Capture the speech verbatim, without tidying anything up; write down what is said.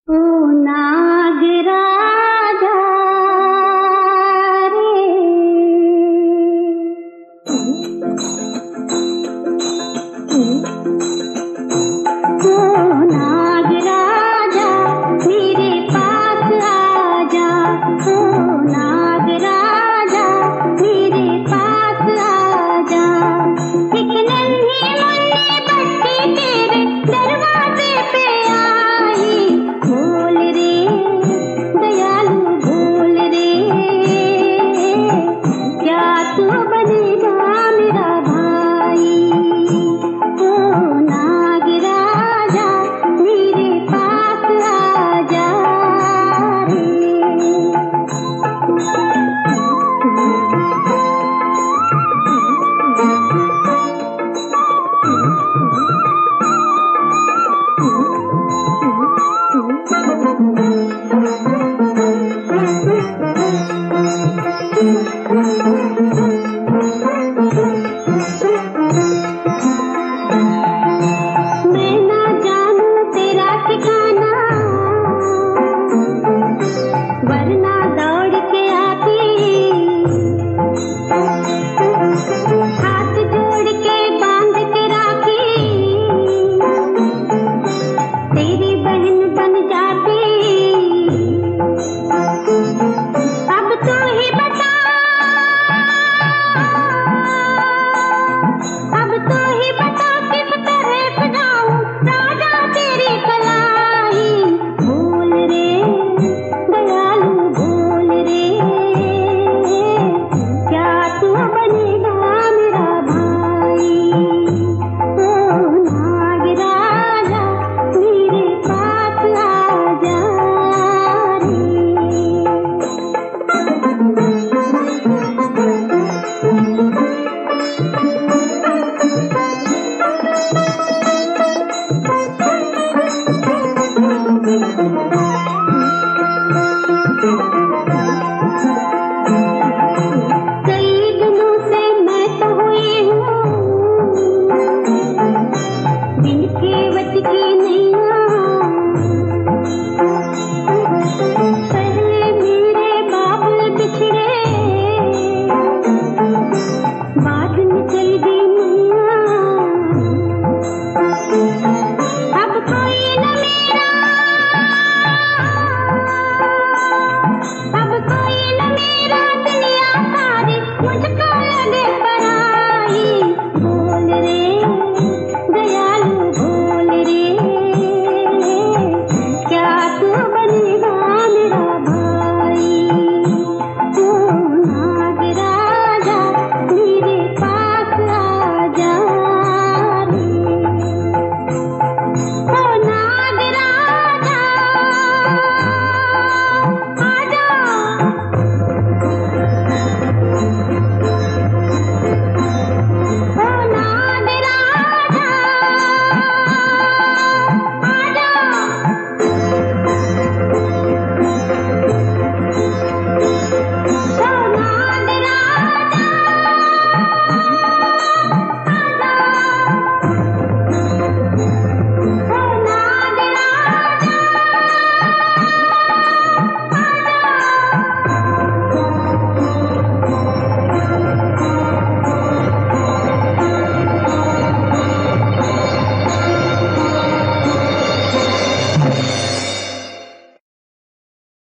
ओ नागराजा रे, ओ नागराजा मेरे पास आजा, ओ नागराजा मेरे पास आजा। एक नन्ही मुन्नी बच्ची तेरे दरवाजे पे आई, बोल रे दयालु बोल रे, क्या तू बनेगा मेरा भाई। ओ नागराजा मेरे पास आजा रे। मैं ना जानूं तेरा ठिकाना, वरना दौड़ के आती, हाथ जोड़ के बांध के राखी, तेरी बहन